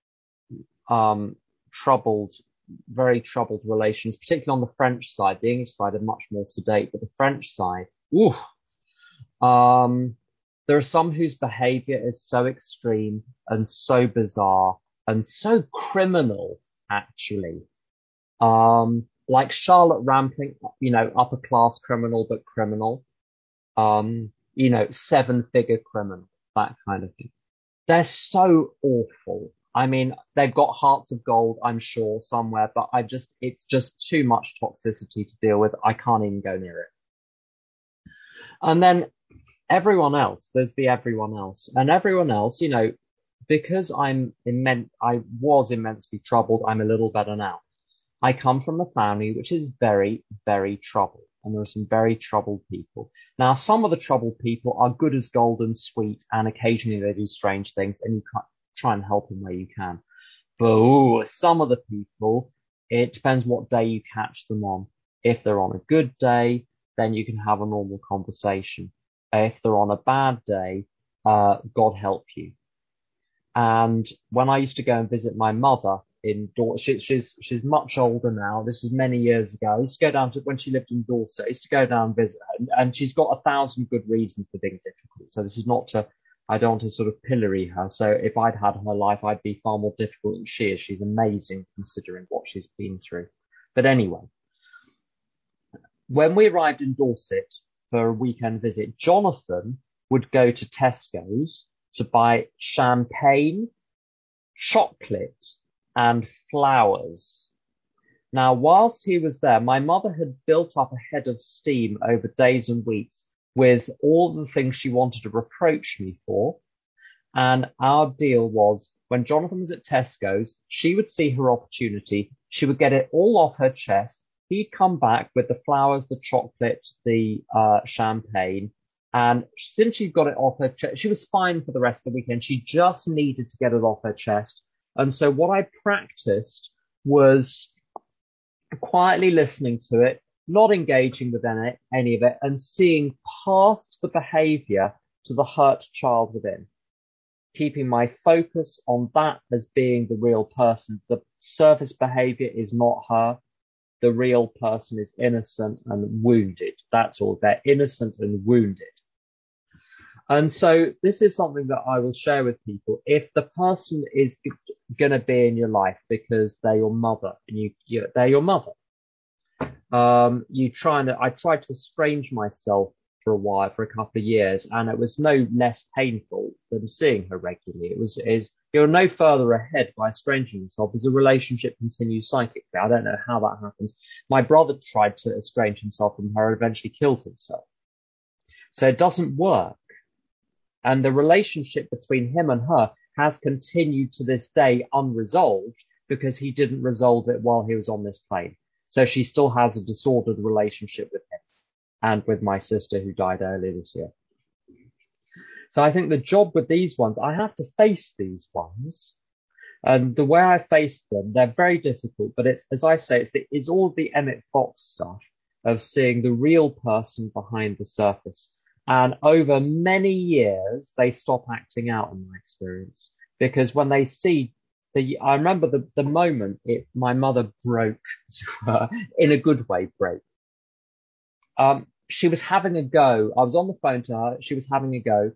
troubled, very troubled relations, particularly on the French side. The English side are much more sedate, but the French side, ooh, there are some whose behavior is so extreme and so bizarre and so criminal, actually. Like Charlotte Rampling, upper class criminal, but criminal. Seven-figure criminal, that kind of thing. They're so awful. I mean, they've got hearts of gold, I'm sure, somewhere, but it's just too much toxicity to deal with. I can't even go near it. And then everyone else, there's the everyone else. And everyone else, because I was immensely troubled, I'm a little better now. I come from a family which is very, very troubled. And there are some very troubled people. Now, some of the troubled people are good as gold and sweet, and occasionally they do strange things, and you can't try and help them where you can. But some of the people, it depends what day you catch them on. If they're on a good day, then you can have a normal conversation. If they're on a bad day, God help you. And when I used to go and visit my mother in Dorset, she's much older now. This is many years ago. I used to go down to when she lived in Dorset. I used to go down and visit her, and she's got 1,000 good reasons for being difficult. So this is not I don't want to sort of pillory her. So if I'd had her life, I'd be far more difficult than she is. She's amazing considering what she's been through. But anyway, when we arrived in Dorset for a weekend visit, Jonathan would go to Tesco's to buy champagne, chocolate, and flowers. Now, whilst he was there, my mother had built up a head of steam over days and weeks with all the things she wanted to reproach me for. And our deal was when Jonathan was at Tesco's, she would see her opportunity. She would get it all off her chest. He'd come back with the flowers, the chocolate, the champagne. And since she'd got it off her chest, she was fine for the rest of the weekend. She just needed to get it off her chest. And so what I practiced was quietly listening to it, not engaging with any of it, and seeing past the behavior to the hurt child within, keeping my focus on that as being the real person. The surface behavior is not her. The real person is innocent and wounded. That's all. They're innocent and wounded. And so this is something that I will share with people. If the person is going to be in your life because they're your mother and they're your mother, I tried to estrange myself for a while, for a couple of years, and it was no less painful than seeing her regularly. You're no further ahead by estranging yourself as the relationship continues psychically. I don't know how that happens. My brother tried to estrange himself from her and eventually killed himself. So it doesn't work. And the relationship between him and her has continued to this day unresolved because he didn't resolve it while he was on this plane. So she still has a disordered relationship with him and with my sister who died earlier this year. So I think the job with these ones, I have to face these ones. And the way I face them, they're very difficult, but as I say, it's all the Emmett Fox stuff of seeing the real person behind the surface. And over many years, they stop acting out in my experience, because when they see I remember the moment my mother broke, in a good way, broke. She was having a go. I was on the phone to her. She was having a go.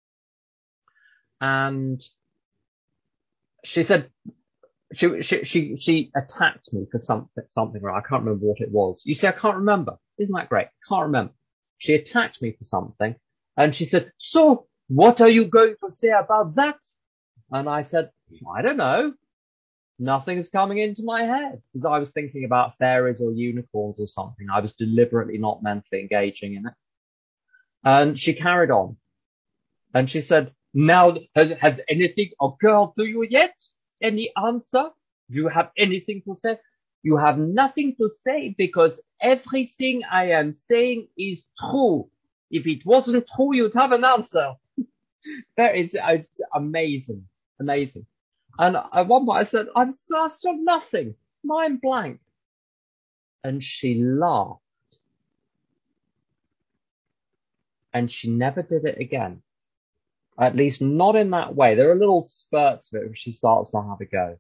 And she said, she attacked me for something wrong. I can't remember what it was. You see, I can't remember. Isn't that great? Can't remember. She attacked me for something. And she said, so what are you going to say about that? And I said, I don't know. Nothing's coming into my head, because I was thinking about fairies or unicorns or something. I was deliberately not mentally engaging in it. And she carried on. And she said, now, has anything occurred to you yet? Any answer? Do you have anything to say? You have nothing to say because everything I am saying is true. If it wasn't true, you'd have an answer. It's amazing. Amazing. And at one point I said, I saw nothing, mind blank. And she laughed and she never did it again. At least not in that way. There are little spurts of it where she starts to have a go.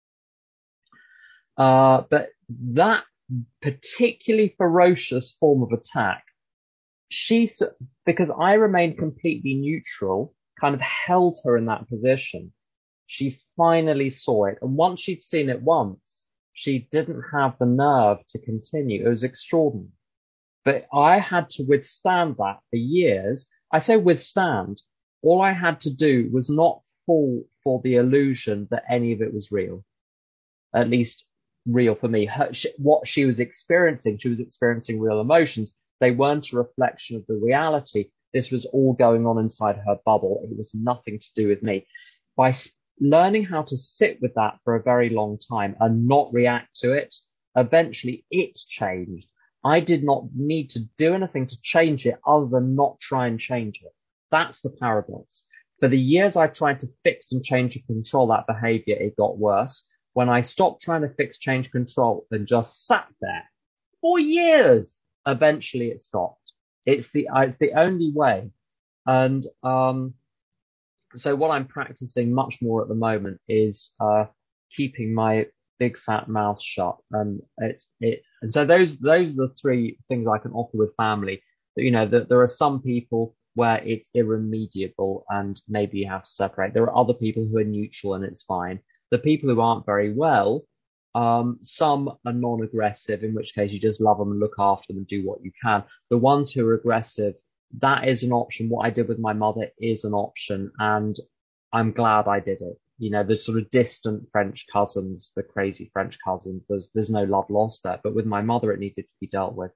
But that particularly ferocious form of attack, she, because I remained completely neutral, kind of held her in that position. She finally saw it. And once she'd seen it once, she didn't have the nerve to continue. It was extraordinary. But I had to withstand that for years. I say withstand. All I had to do was not fall for the illusion that any of it was real, at least real for me. What she was experiencing real emotions. They weren't a reflection of the reality. This was all going on inside her bubble. It was nothing to do with me. By learning how to sit with that for a very long time and not react to it, eventually it changed. I did not need to do anything to change it other than not try and change it. That's the paradox. For the years I tried to fix and change and control that behavior, it got worse. When I stopped trying to fix, change, control and just sat there for years, eventually it stopped. It's the only way. And so what I'm practicing much more at the moment is keeping my big fat mouth shut. And and so those are the three things I can offer with family. You know, that there are some people where it's irremediable and maybe you have to separate. There are other people who are neutral and it's fine. The people who aren't very well, some are non-aggressive, in which case you just love them and look after them and do what you can. The ones who are aggressive, that is an option. What I did with my mother is an option, and I'm glad I did it. You know, the sort of distant French cousins, the crazy French cousins, there's no love lost there. But with my mother, it needed to be dealt with.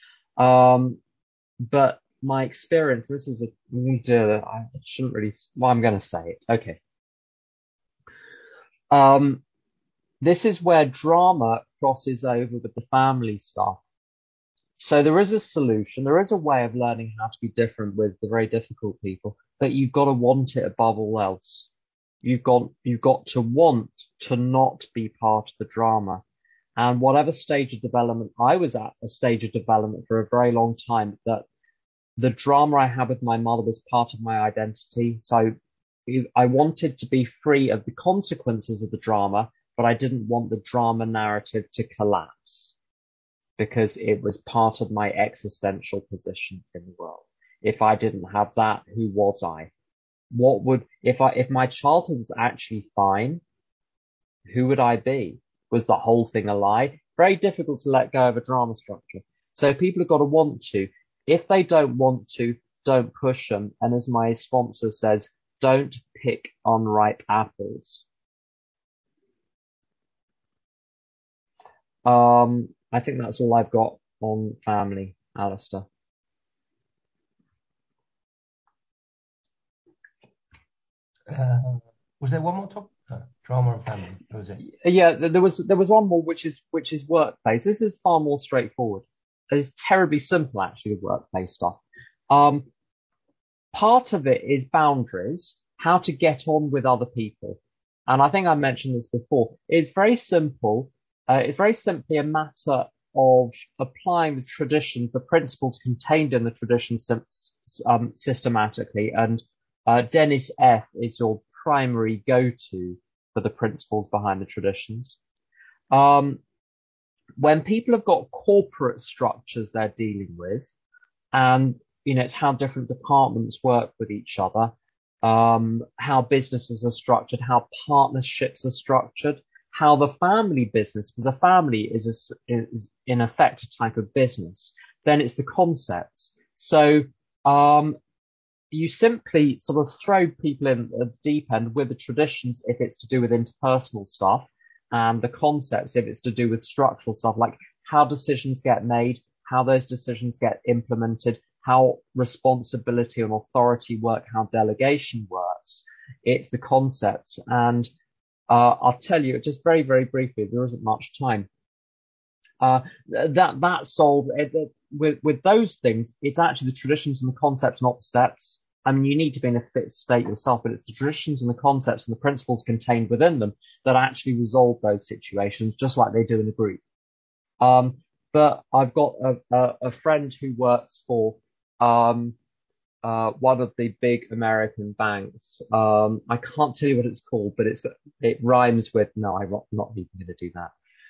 But my experience, this is I shouldn't really, well, I'm going to say it. Okay. This is where drama crosses over with the family stuff. So there is a solution. There is a way of learning how to be different with the very difficult people, but you've got to want it above all else. You've got to want to not be part of the drama. And whatever stage of development I was at, a stage of development for a very long time, that the drama I had with my mother was part of my identity. So I wanted to be free of the consequences of the drama, but I didn't want the drama narrative to collapse because it was part of my existential position in the world. If I didn't have that, who was I? If my childhood was actually fine, who would I be? Was the whole thing a lie? Very difficult to let go of a drama structure. So people have got to want to. If they don't want to, don't push them. And as my sponsor says, don't pick unripe apples. I think that's all I've got on family, Alistair. Was there one more topic? Drama and family. What was it? Yeah, there was one more which is workplace. This is far more straightforward. It's terribly simple actually, the workplace stuff. Um, Part of it is boundaries, how to get on with other people. And I think I mentioned this before. It's very simple. It's very simply a matter of applying the traditions, the principles contained in the tradition systematically. And Dennis F is your primary go-to for the principles behind the traditions. When people have got corporate structures they're dealing with, and it's how different departments work with each other, how businesses are structured, how partnerships are structured, how the family business, because a family is in effect a type of business, then it's the concepts. So you simply sort of throw people in at the deep end with the traditions if it's to do with interpersonal stuff, and the concepts if it's to do with structural stuff, like how decisions get made, how those decisions get implemented, how responsibility and authority work, how delegation works. It's the concepts. And I'll tell you just very, very briefly, there isn't much time. That solved with those things. It's actually the traditions and the concepts, not the steps. I mean, you need to be in a fit state yourself, but it's the traditions and the concepts and the principles contained within them that actually resolve those situations, just like they do in a group. But I've got a friend who works for one of the big American banks. I can't tell you what it's called, but it rhymes with, no, I'm not even going to do that.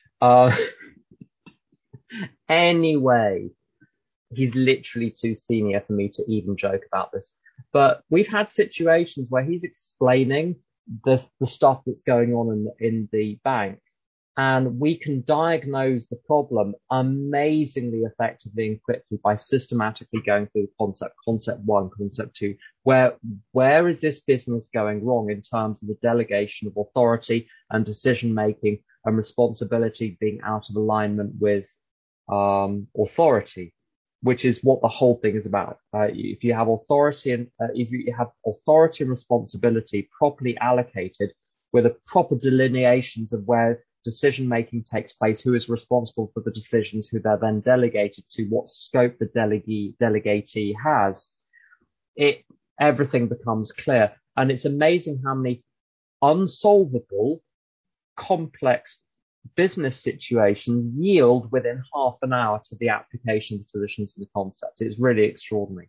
Anyway, he's literally too senior for me to even joke about this. But we've had situations where he's explaining the stuff that's going on in the bank, and we can diagnose the problem amazingly effectively and quickly by systematically going through the concept one, concept two, where is this business going wrong in terms of the delegation of authority and decision making and responsibility being out of alignment with authority, which is what the whole thing is about. If you have authority and responsibility properly allocated with a proper delineations of where decision making takes place, who is responsible for the decisions, who they're then delegated to, what scope the delegatee has, everything becomes clear. And it's amazing how many unsolvable, complex business situations yield within half an hour to the application of traditions and the concepts. It's really extraordinary.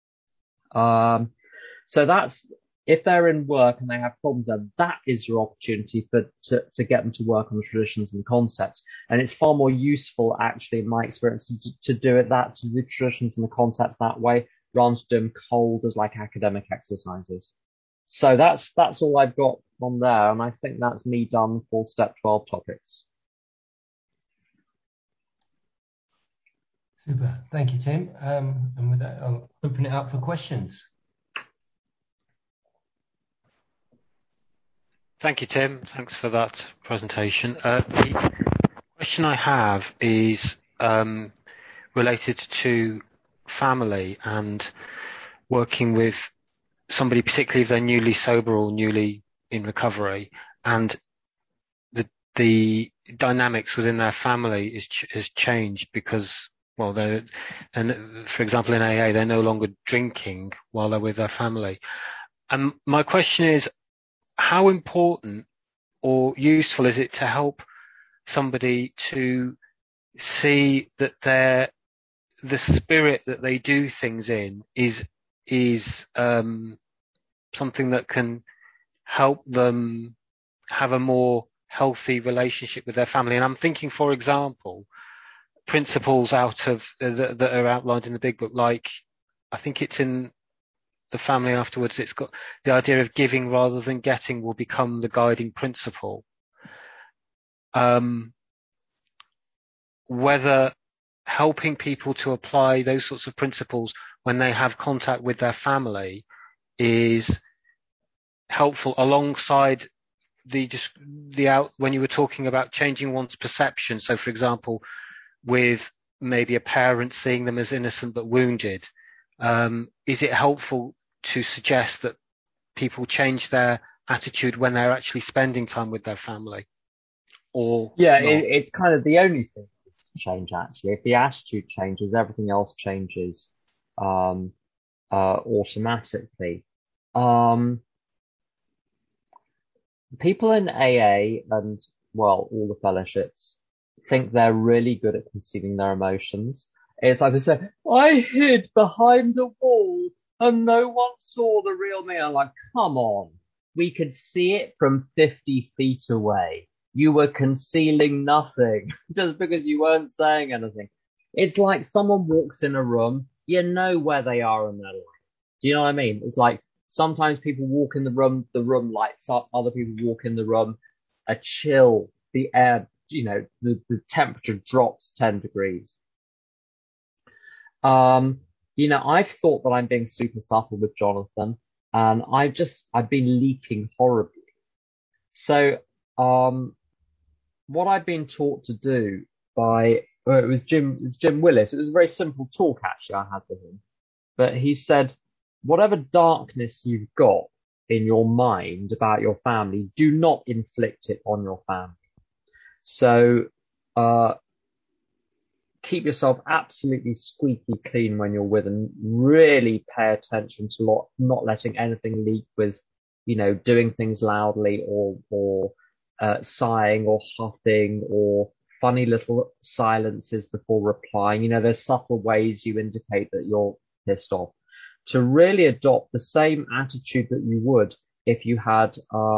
So that's, if they're in work and they have problems there, that is your opportunity to get them to work on the traditions and the concepts. And it's far more useful, actually, in my experience, to do the traditions and the concepts that way, rather than do them cold as like academic exercises. So that's all I've got on there, and I think that's me done for step 12 topics. Super. Thank you, Tim. And with that, I'll open it up for questions. Thank you, Tim. Thanks for that presentation. The question I have is related to family and working with somebody, particularly if they're newly sober or newly in recovery, and the dynamics within their family has changed because, well, for example, in AA, they're no longer drinking while they're with their family. And my question is, how important or useful is it to help somebody to see that the spirit that they do things in is something that can help them have a more healthy relationship with their family? And I'm thinking, for example, principles out of that are outlined in the big book, like I think it's in the family afterwards, it's got the idea of giving rather than getting will become the guiding principle. Whether helping people to apply those sorts of principles when they have contact with their family is helpful alongside when you were talking about changing one's perception. So, for example, with maybe a parent seeing them as innocent but wounded, is it helpful to suggest that people change their attitude when they're actually spending time with their family? Or it's kind of the only thing that's change, actually. If the attitude changes, everything else changes automatically. People in AA and, well, all the fellowships think they're really good at concealing their emotions. It's like they say, I hid behind a wall and no one saw the real me. I'm like, come on. We could see it from 50 feet away. You were concealing nothing just because you weren't saying anything. It's like someone walks in a room, you know where they are in their life. Do you know what I mean? It's like sometimes people walk in the room lights up, other people walk in the room, a chill, the air, the temperature drops 10 degrees. I've thought that I'm being super subtle with Jonathan, and I've been leaking horribly. So, what I've been taught to do it was Jim Willis. It was a very simple talk, actually, I had with him. But he said, whatever darkness you've got in your mind about your family, do not inflict it on your family. So, keep yourself absolutely squeaky clean when you're with them. Really pay attention to not letting anything leak with, doing things loudly or sighing or huffing or funny little silences before replying. There's subtle ways you indicate that you're pissed off. To really adopt the same attitude that you would if you had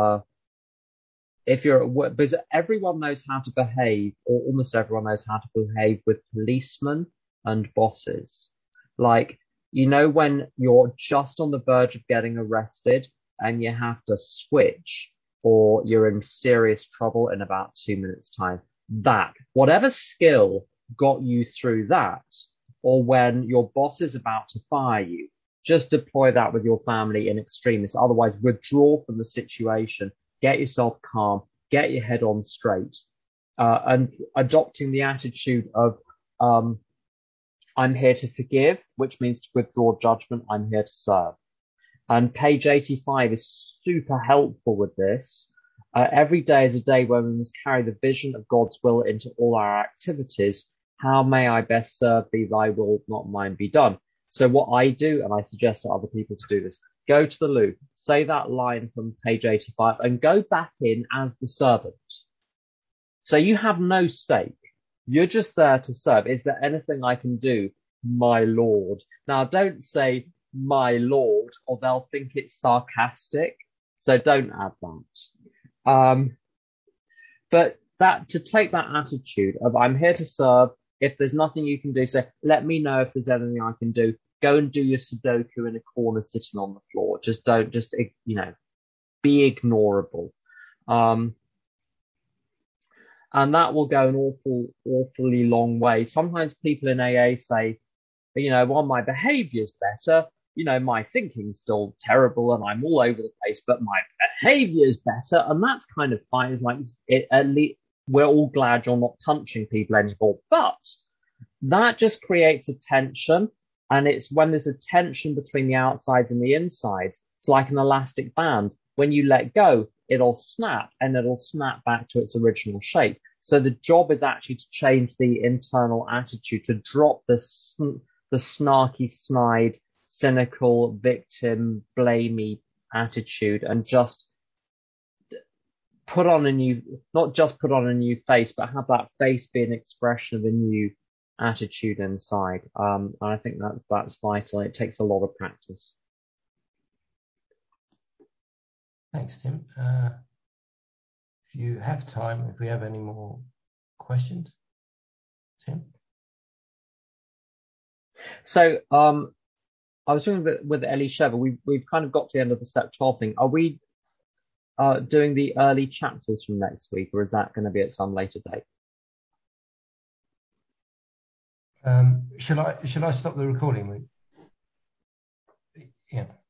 if you're at work, because everyone knows how to behave, or almost everyone knows how to behave with policemen and bosses. Like, when you're just on the verge of getting arrested and you have to switch, or you're in serious trouble in about 2 minutes' time, that, whatever skill got you through that, or when your boss is about to fire you, just deploy that with your family in extremis. Otherwise, withdraw from the situation, get yourself calm, get your head on straight, and adopting the attitude of, I'm here to forgive, which means to withdraw judgment. I'm here to serve. And page 85 is super helpful with this. Every day is a day when we must carry the vision of God's will into all our activities. How may I best serve thee? Thy will, not mine, be done. So what I do, and I suggest to other people to do this, go to the loo, say that line from page 85 and go back in as the servant. So you have no stake. You're just there to serve. Is there anything I can do, my lord? Now, don't say my lord, or they'll think it's sarcastic. So don't add that. But to take that attitude of I'm here to serve. If there's nothing you can do, say, let me know if there's anything I can do. Go and do your Sudoku in a corner sitting on the floor. Just be ignorable. And that will go an awfully long way. Sometimes people in AA say, well, my behavior's better. My thinking's still terrible and I'm all over the place, but my behavior's better. And that's kind of fine. It's like, at least we're all glad you're not punching people anymore. But that just creates a tension. And it's when there's a tension between the outsides and the insides, it's like an elastic band. When you let go, it'll snap and it'll snap back to its original shape. So the job is actually to change the internal attitude, to drop the snarky, snide, cynical, victim, blamey attitude and just not just put on a new face, but have that face be an expression of a new attitude inside. And I think that's vital. It takes a lot of practice. Thanks, Tim. If you have time, if we have any more questions, Tim? So I was talking with Ellie Shever. We've kind of got to the end of the step 12 thing. Are we doing the early chapters from next week, or is that going to be at some later date? Shall I stop the recording? Yeah.